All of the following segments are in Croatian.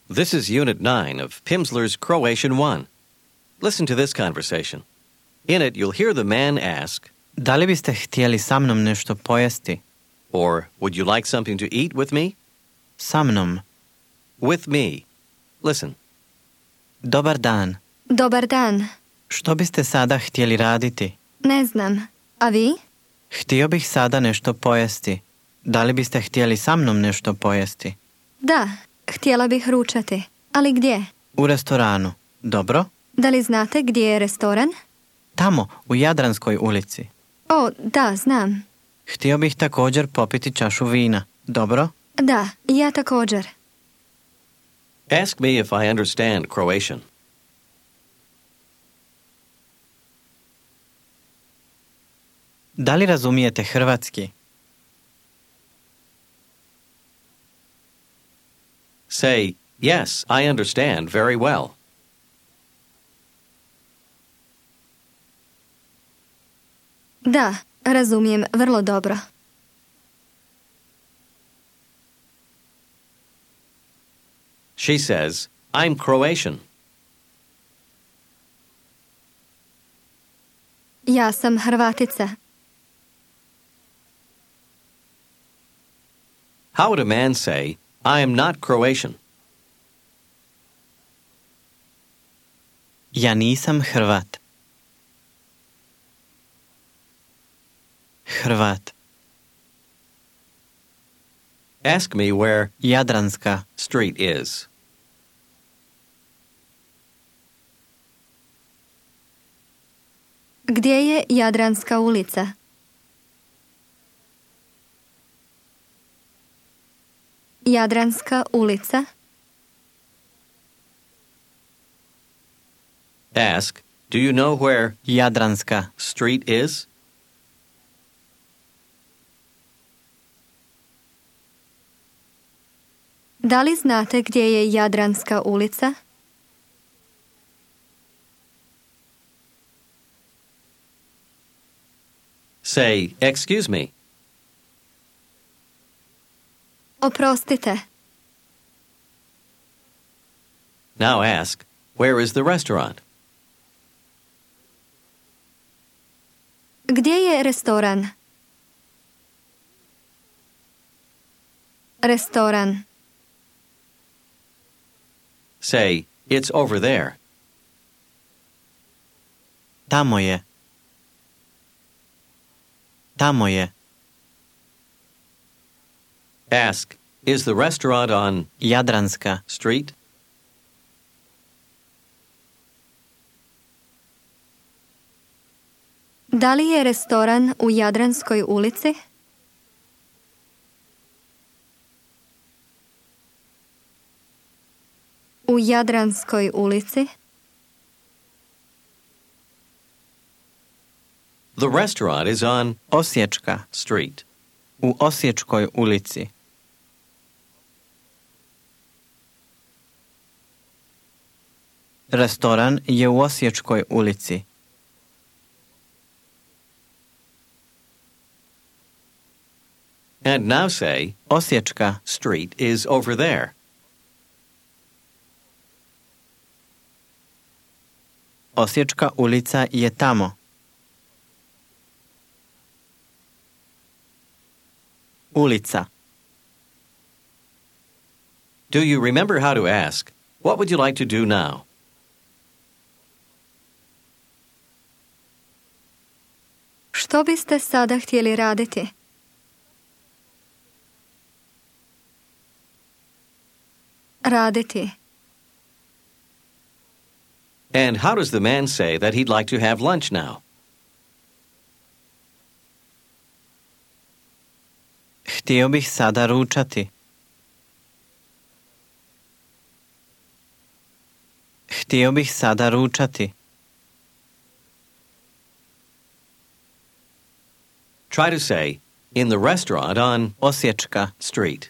This is Unit 9 of Pimsleur's Croatian 1. Listen to this conversation. In it, you'll hear the man ask, Da li biste htjeli sa mnom nešto pojesti? or would you like something to eat with me? Sa mnom. With me. Listen. Dobar dan. Dobar dan. Što biste sada htjeli raditi? Ne znam. A vi? Htio bih sada nešto pojesti. Da li biste htjeli sa mnom nešto pojesti? Da, htjela bih ručati. Ali gdje? U restoranu. Dobro? Da li znate gdje je restoran? Tamo, u Jadranskoj ulici. O, da, znam. Htio bih također popiti čašu vina. Dobro? Da, ja također. Ask me if I understand Croatian. Da li razumijete hrvatski? Say, yes, I understand very well. Da, razumijem vrlo dobro. She says, I'm Croatian. Ja sam Hrvatica. How would a man say, I am not Croatian? Ja nisam Hrvat. Hrvat. Ask me where Jadranska. street is. Gdje je Jadranska ulica? Jadranska ulica. Ask, do you know where Jadranska. street is? Da li znate gdje je Jadranska ulica? Say, excuse me. Oprostite. Now ask, where is the restaurant? Gdje je restoran? Restoran. Say, it's over there. Tamo je. Tamo je. Ask, is the restaurant on Jadranska. street? Da li je restoran u Jadranskoj ulici? U Jadranskoj ulici? The restaurant is on Osječka. street. U Osječkoj ulici. Restoran je u Osječkoj ulici. And now say, Osječka. street is over there. Osječka ulica je tamo. Ulica. Do you remember how to ask, what would you like to do now? Što biste sada htjeli raditi? Raditi. And how does the man say that he'd like to have lunch now? Htio bih sada ručati. Htio bih sada ručati. Try to say, in the restaurant on Osječka. street.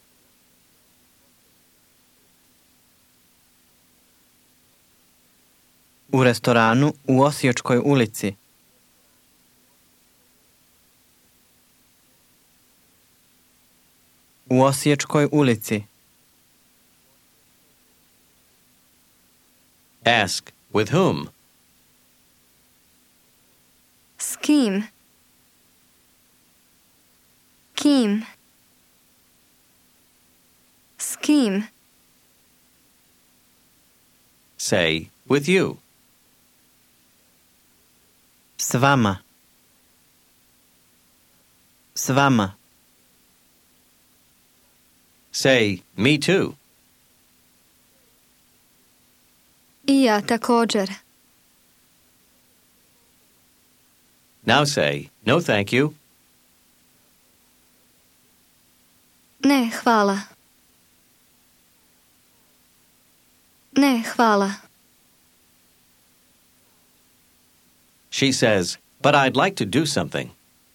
U restoranu u Osječkoj ulici. U Osječkoj ulici. Ask, with whom? S kim? Kim? S kim? Say, with you. S vama. S vama. Say, me too. I ja također. Now say, no thank you. Ne, hvala. Ne, hvala. She says, but I'd like to do something.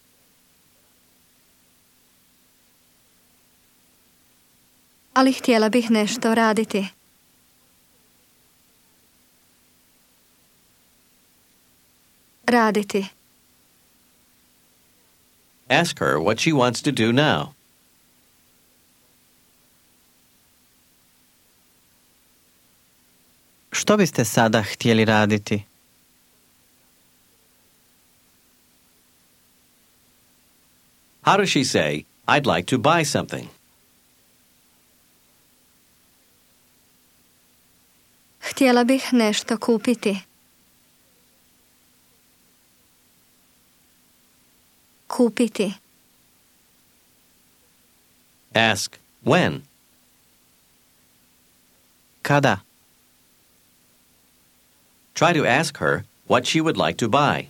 Ali htjela bih nešto raditi. Raditi. Ask her what she wants to do now. Što biste sada htjeli raditi? How does she say, I'd like to buy something? Htjela bih nešto kupiti. Kupiti. Ask, when? Kada? Try to ask her what she would like to buy.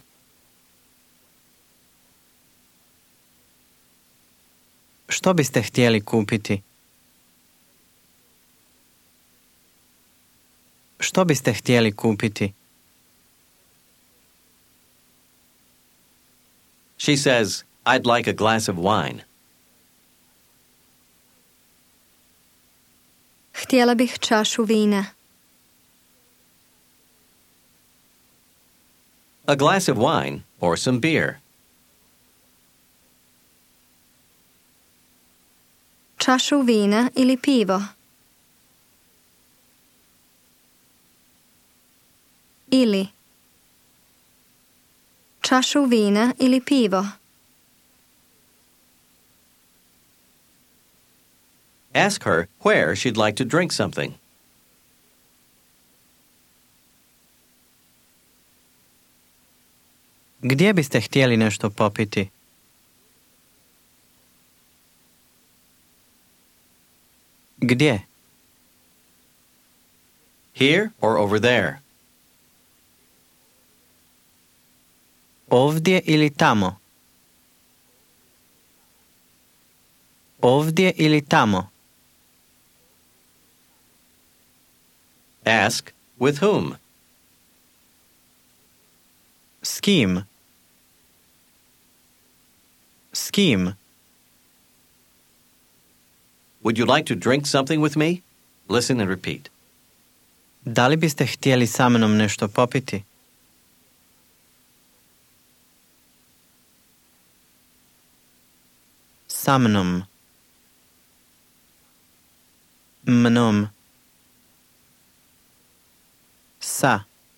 Što biste htjeli kupiti? Što biste htjeli kupiti? She says, I'd like a glass of wine. Htjela bih čašu vina. A glass of wine or some beer. Čašu vina ili pivo. Ili. Čašu vina ili pivo. Ask her where she'd like to drink something. Gdje biste htjeli nešto popiti? Gdje? Here or over there? Ovdje ili tamo? Ovdje ili tamo? Ask, with whom? S kim? S kim? Would you like to drink something with me? Listen and repeat. Da li biste htjeli sa mnom nešto popiti? Sa mnom. Mnom. Sa.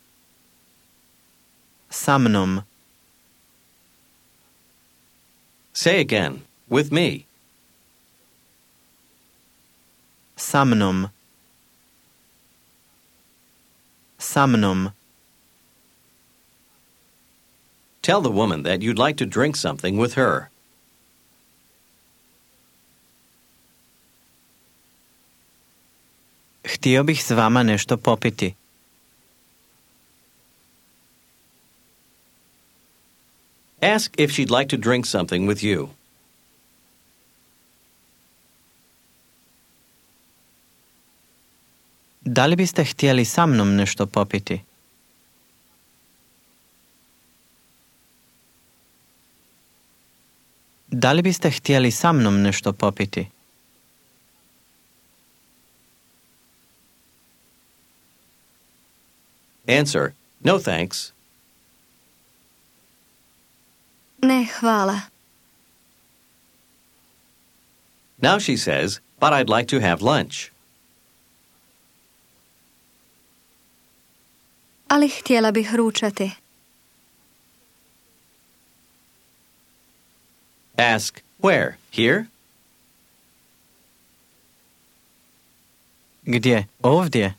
Sa mnom. Say again, with me. Sa mnom. Sa mnom. Tell the woman that you'd like to drink something with her. Htio bih s vama nešto popiti. Ask if she'd like to drink something with you. Da li biste htjeli sa mnom nešto popiti? Da li biste htjeli sa mnom nešto popiti? Answer, no thanks. Ne, hvala. Now she says, but I'd like to have lunch. ali htjela bih ručati. Ask, where? Here? Gdje? Ovdje.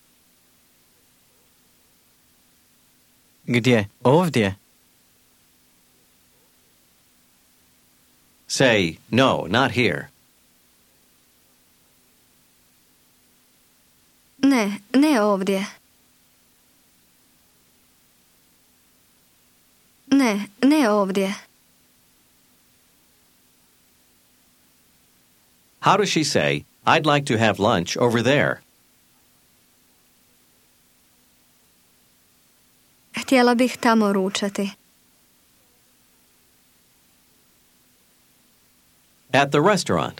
Gdje? Ovdje. Say, no, not here. Ne, ne ovdje. Ne, ne ovdje. How does she say, I'd like to have lunch over there? Htjela bih tamo ručati. At the restaurant.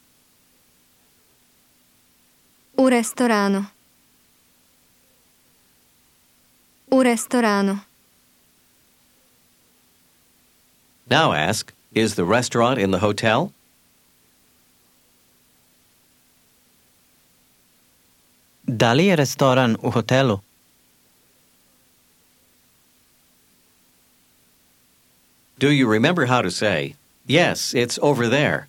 U restoranu. U restoranu. Now ask, is the restaurant in the hotel? Da li je restoran u hotelu? Do you remember how to say, yes, it's over there?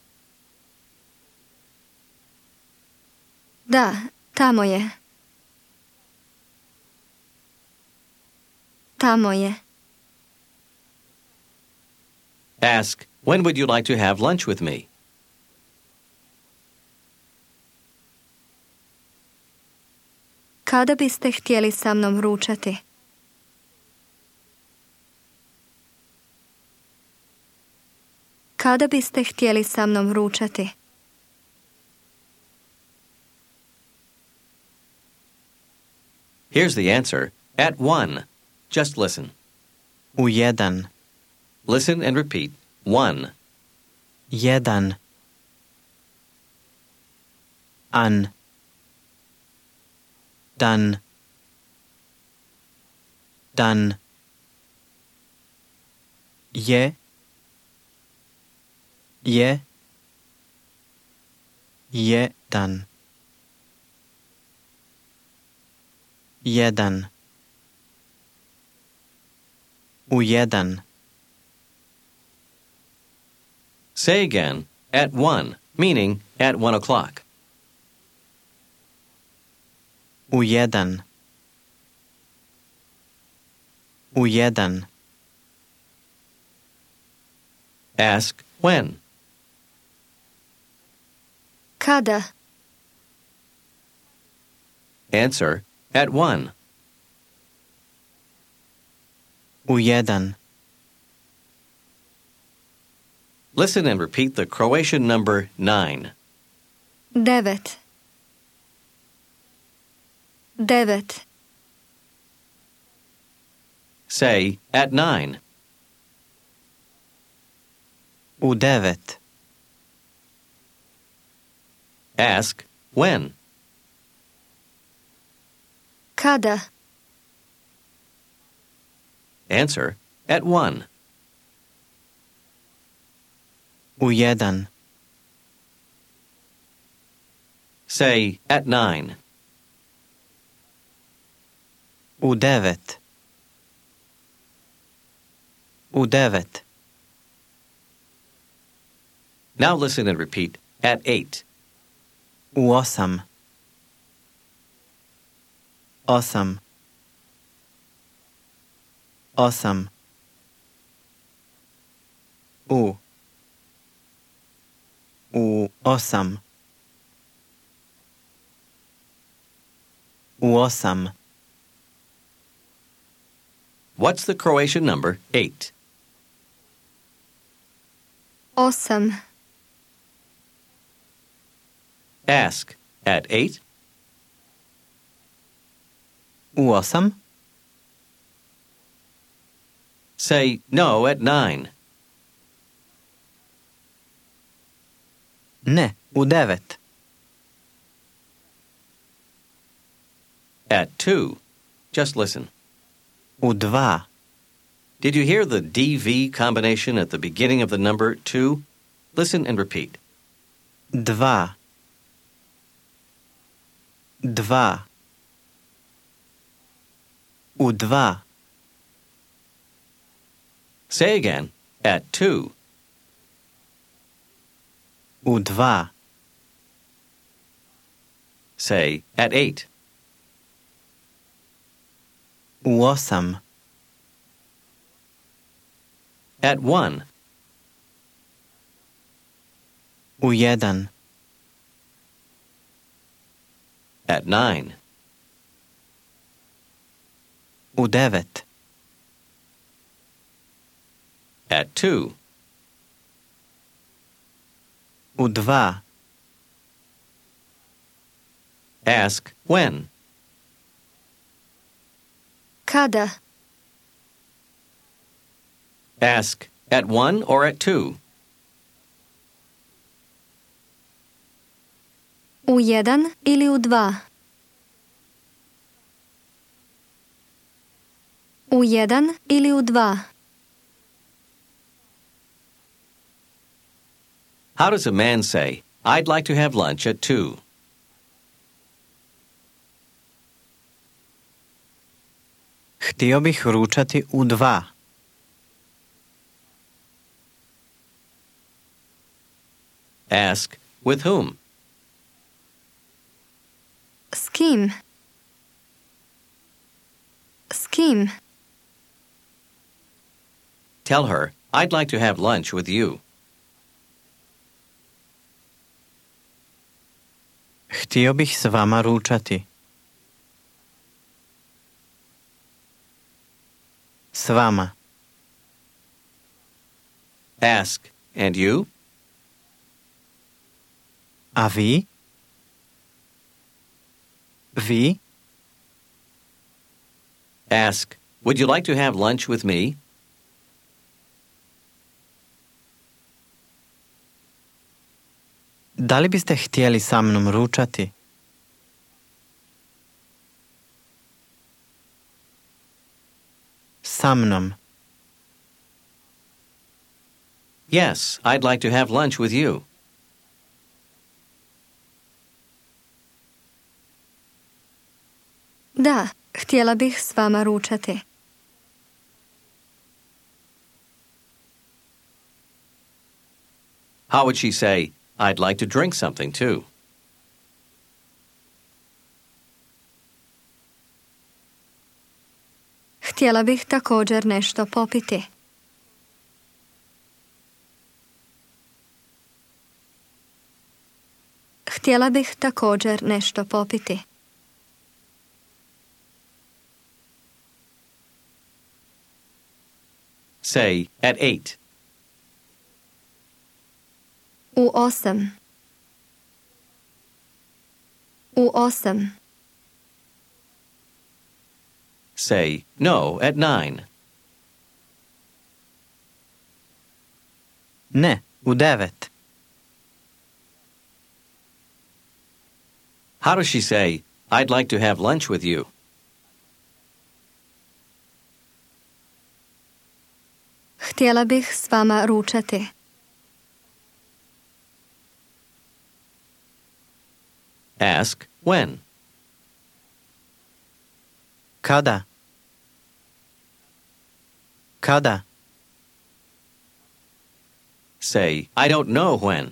Da, tamo je. Tamo je. Ask, when would you like to have lunch with me? Kada biste htjeli sa mnom ručati? Kada biste htjeli sa mnom ručati? Here's the answer. At 1. Just listen. U jedan. Listen and repeat. 1. Jedan. An. Dan. Dan. Je. Je. Jedan. Jedan. U jedan. Say again, at 1, meaning at 1 o'clock. U jedan. U jedan. Ask, when? Kada? Answer, at 1. U jedan. Listen and repeat the Croatian number 9. 9. 9. Say, at 9. U devet. Ask, when? Kada? Answer, at 1. U jedan. Say, at 9. U devet. U devet. Now listen and repeat, at 8. U osam. Osam. Osam. U osam. U osam. What's the Croatian number 8? 8. Ask, at 8? U osam. Say, no, at 9. Ne, u devet. At 2. Just listen. U dva. Did you hear the DV combination at the beginning of the number 2? Listen and repeat. Dva. Dva. U 2. Say again. At 2. U 2. Say at 8. U 8. At 1. U 1. At 9. U 9. At 2. U 2. Ask when. Kada? Ask at 1 or at 2. U 1 ili u 2? U 1 ili u 2? How does a man say, I'd like to have lunch at 2? Htio bih ručati u 2. Ask with whom. S kim? S kim? Tell her, I'd like to have lunch with you. Htio bih s vama ručati. S vama. Ask, and you? A vi? Vi? Ask, would you like to have lunch with me? Da li biste htjeli sa mnom ručati? Sa mnom. Yes, I'd like to have lunch with you. Da, htjela bih s vama ručati. How would she say, I'd like to drink something too? Htjela bih također nešto popiti. Htjela bih također nešto popiti. Say, at 8. U 8. U 8. Say, no, at 9. Ne, u 9. How does she say, I'd like to have lunch with you? Htjela bih s vama ručati. Ask, when? Kada? Kada? Say, I don't know when.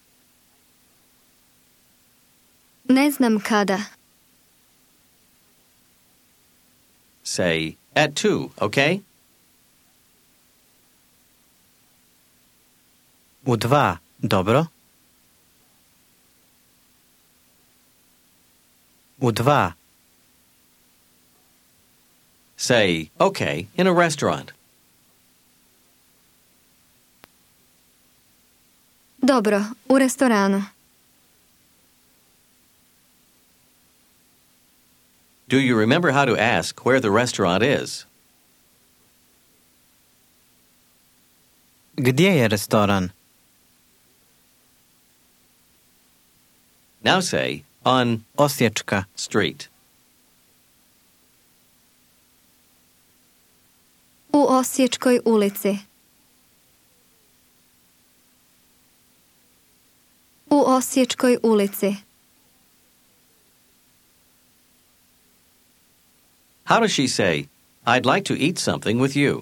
Ne znam kada. Say, at 2, okay? U 2, dobro? U 2. Say, okay, in a restaurant. Dobro, u restoranu. Do you remember how to ask where the restaurant is? Gdje je restoran? Now say, on Osječka. street. U Osječkoj ulici. U Osječkoj ulici. How does she say, I'd like to eat something with you?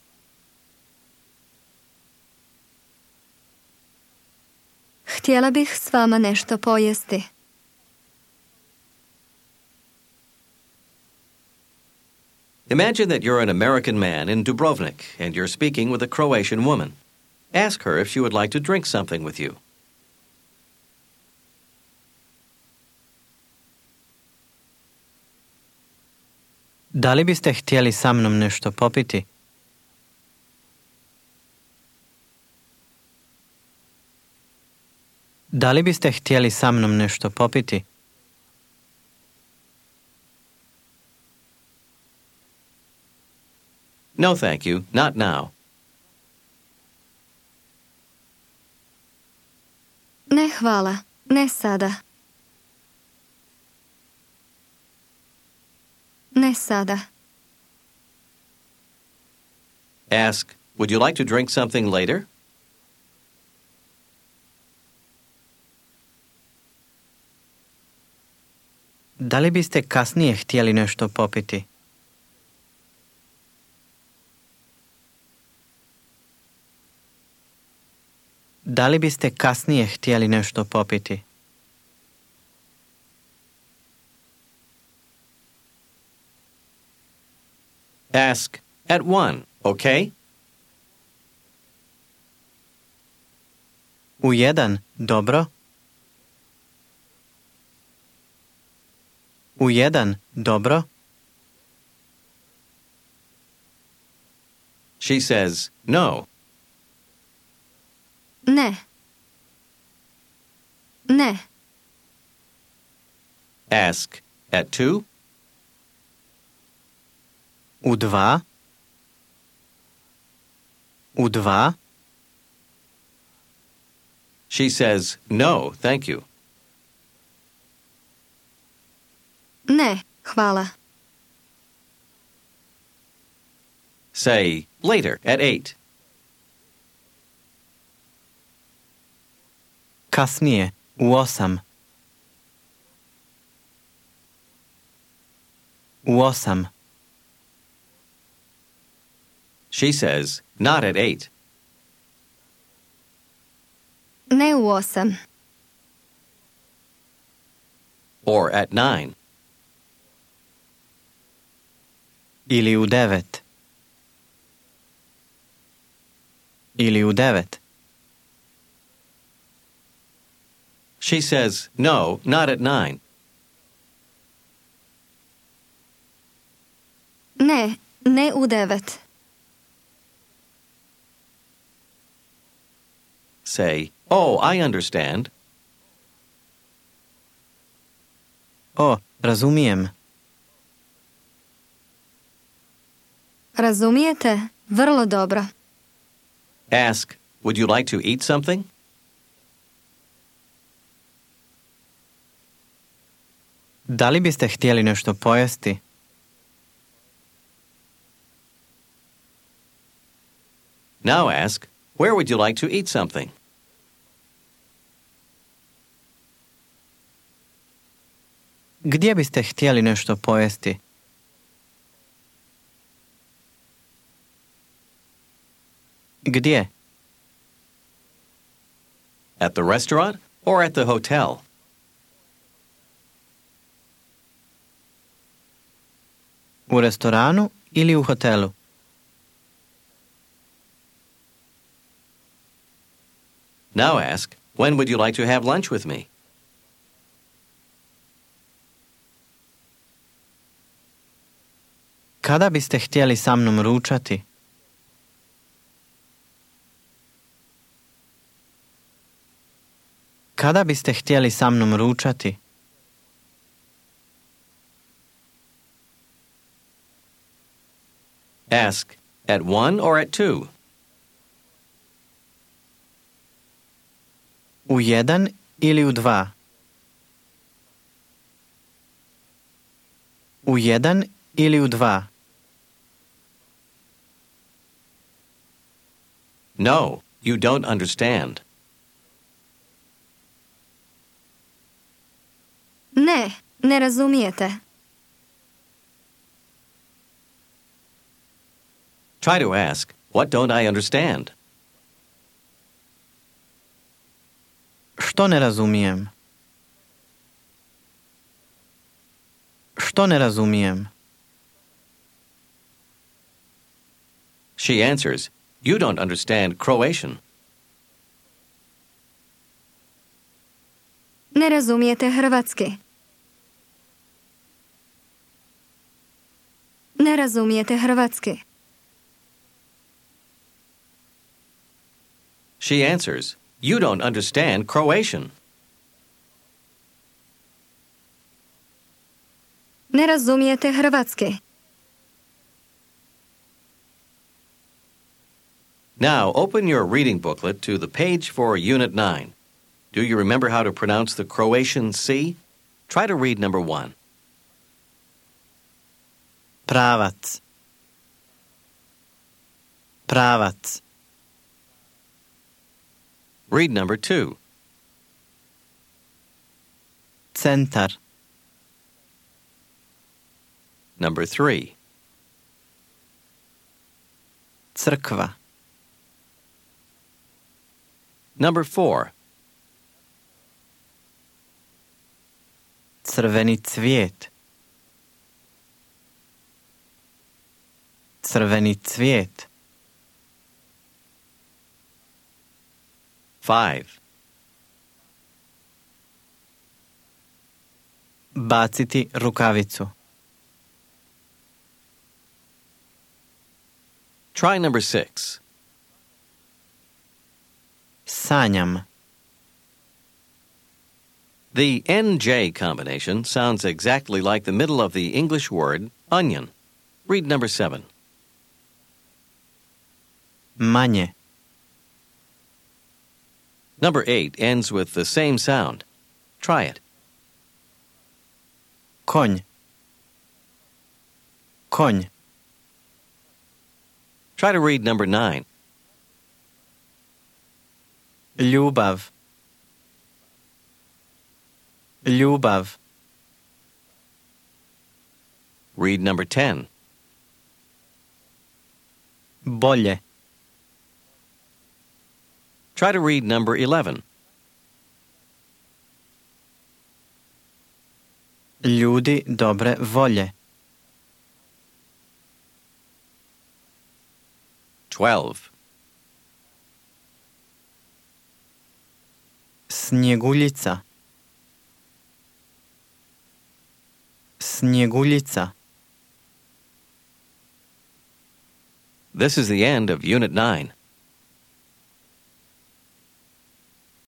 Htjela bih s vama nešto pojesti. Imagine that you're an American man in Dubrovnik and you're speaking with a Croatian woman. Ask her if she would like to drink something with you. Da li biste htjeli sa mnom nešto popiti? Da li biste htjeli sa mnom nešto popiti? No, thank you, not now. Ne, hvala. Ne sada. Ne sada. Ask, would you like to drink something later? Da li biste kasnije htjeli nešto popiti? Da li biste kasnije htjeli nešto popiti? Ask, at 1, okay? U 1, dobro? U 1, dobro? She says, no. Ne. Ne. Ask, at 2? U 2? U 2? She says, no, thank you. Ne, hvala. Say, later, at 8. Kasnije, u 8. U 8. She says, not at 8. Ne u 8. Or at 9. Ili u 9. Ili u 9. She says, no, not at 9. Ne, ne u 9. Say, oh, I understand. O, razumijem. Razumijete? Vrlo dobro. Ask, would you like to eat something? Da li biste htjeli nešto pojesti? Now ask, where would you like to eat something? Gdje biste htjeli nešto pojesti? Gdje? At the restaurant or at the hotel? U restoranu ili u hotelu? Now ask, when would you like to have lunch with me? Kada biste htjeli sa mnom ručati? Kada biste htjeli sa mnom ručati? Ask, at 1 or at 2? U 1 ili u 2? U 1 ili u 2? No, you don't understand. Ne, ne razumijete. Try to ask, what don't I understand? Što ne razumijem? Što ne razumijem? She answers, you don't understand Croatian. Ne razumijete hrvatski. Ne razumijete hrvatski. She answers, you don't understand Croatian. Ne razumijete hrvatski. Now open your reading booklet to the page for Unit 9. Do you remember how to pronounce the Croatian C? Try to read number 1. Pravac. Pravac. Read number 2. Centar. Number 3. Crkva. Number 4. Crveni cvijet. Crveni cvijet. 5. Baciti rukavicu. Try number 6. Sanjam. The NJ combination sounds exactly like the middle of the English word onion. Read number 7. Manje. Number 8 ends with the same sound. Try it. Konj. Konj. Try to read number 9. Ljubav. Ljubav. Read number 10. Bolje. Try to read number 11. Ljudi dobre volje. 12. Snjeguljica. Snjeguljica. This is the end of Unit 9.